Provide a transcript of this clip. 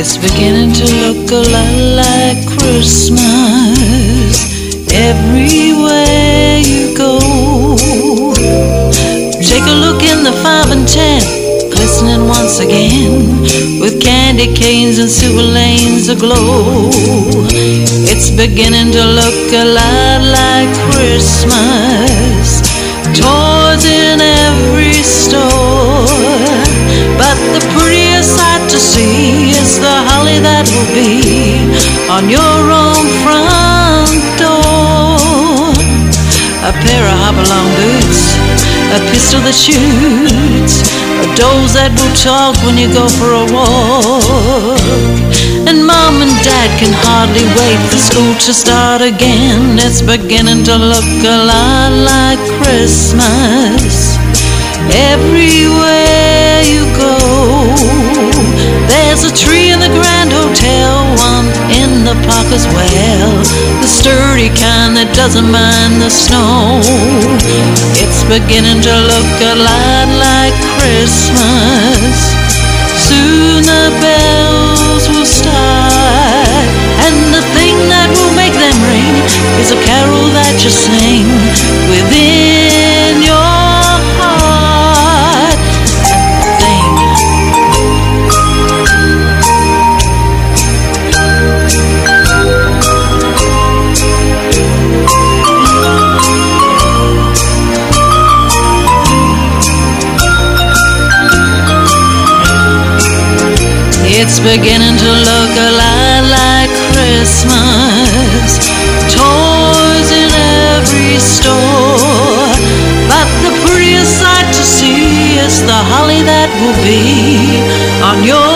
It's beginning to look a lot like Christmas everywhere you go. Take a look in the 5 and 10, glistening once again, with candy canes and silver lanes aglow. It's beginning to look a lot like Christmas, toys in every store. But the prettiest sight to see is the holly that will be on your own front door. A pair of hop-along boots, a pistol that shoots, dolls that will talk when you go for a walk. And Mom and Dad can hardly wait for school to start again. It's beginning to look a lot like Christmas everywhere you go. There's a tree in the Grand Hotel, one in the park as well, the sturdy kind that doesn't mind the snow. It's beginning to look a lot like Christmas. Soon the bells will start, and the thing that will make them ring is a carol that you sing within your heart. It's beginning to look a lot like Christmas, toys in every store. But the prettiest sight to see is the holly that will be on your